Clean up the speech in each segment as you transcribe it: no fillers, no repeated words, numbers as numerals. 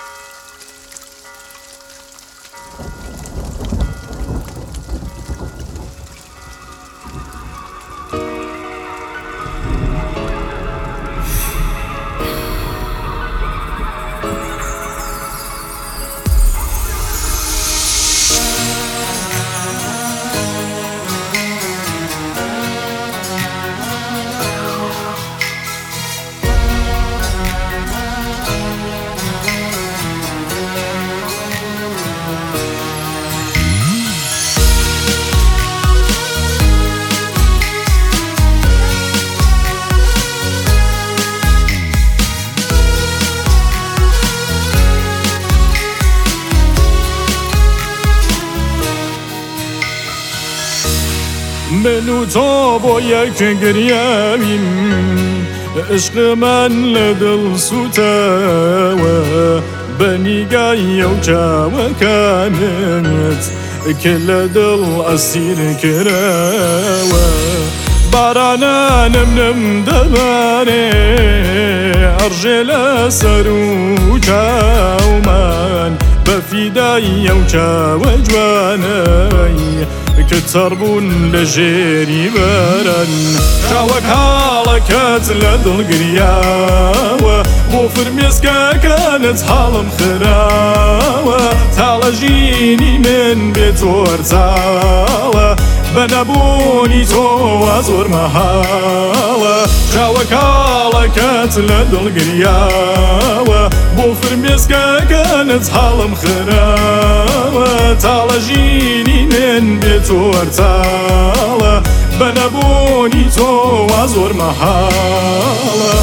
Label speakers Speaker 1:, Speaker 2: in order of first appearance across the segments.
Speaker 1: من و تو با یک گریه‌ایم عشق من لدل سوتاوه بنیگای و چاوکانت که لدل اسیر کراوه بارانا نم دباره ارجل سرو چاومان بفیدای و چاوجوانای كتربون لجيري برن شاوك حالكات لدل قرياوة وفر مسكا كانت حالم خراوة تعالجيني من بيت ورزاوة بنابوني تو وازور محاوة شاوك حالكات لدل قرياوة وفر مسكا كانت حالم خراوة تعالجيني من بيت ورزاوة بنابوني تو وازور محاوة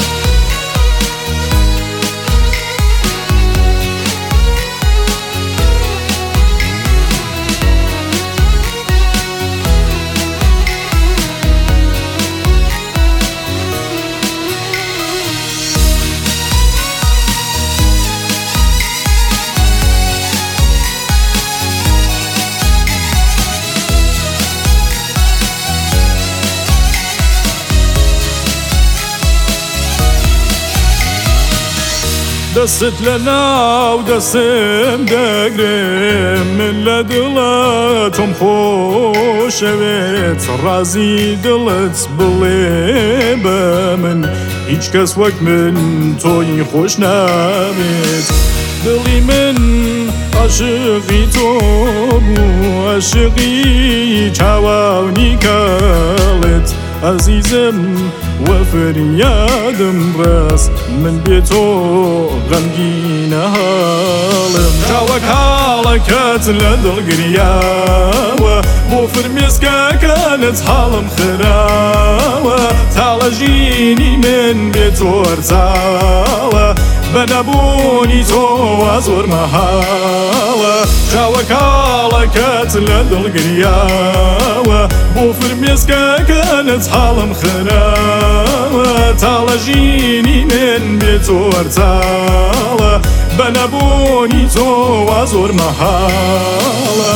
Speaker 1: دست لنا و دستم دگرم من لدلتم خوشویت رازی دلت بلی بمن هیچ کس وقت من توی خوش نبید دلی من عاشقی تو بو عاشقی چاوانی کالت عزیزم وفريادم راس من بيتو غمجين هالم جاوك حالكات لدل قرياوة بوفر مسكا كانت حالم خراوة تعالجيني من بيتو ارزاوة بنابوني تو وازور محاوة جاوك حالكات لدل قرياوة بوفر مسكا كانت حالم خراوة تعالجيني من بيت ورزاوة بنابوني تو وازور محاوة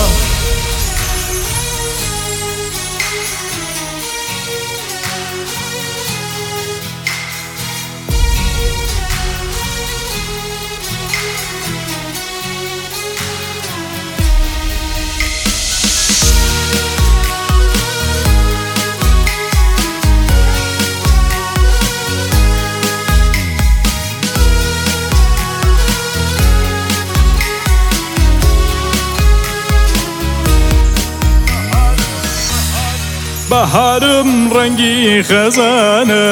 Speaker 1: بهارم رنگی خزانه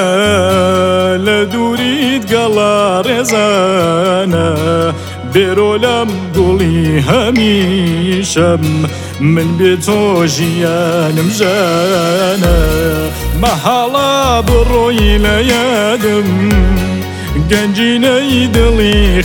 Speaker 1: لدورید گلا رزانه برولم گلی همیشم من به تو جیانم جانه محالا بروی لیادم گنجینه دلی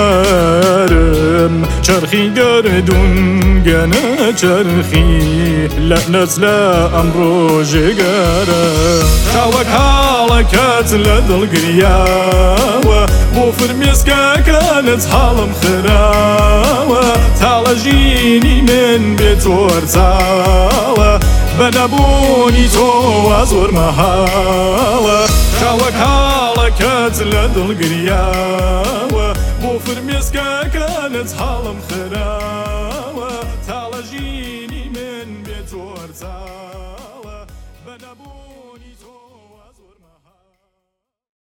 Speaker 1: خبرم چرخی گردون گنه چرخی لعنت لا امرو جگره شاوک حالکت لدل گریاوه بوفر مسکا كانت حالم خراوه تعالجيني من بيت ورزاوه بنابوني تو وازور محاوه شاوك حالكت لدل قرياوه بۆ فرمێسکەکانت هەڵم خراوە تاڵە ژینی من بێت وەرچاوە بە نەبوونی تۆ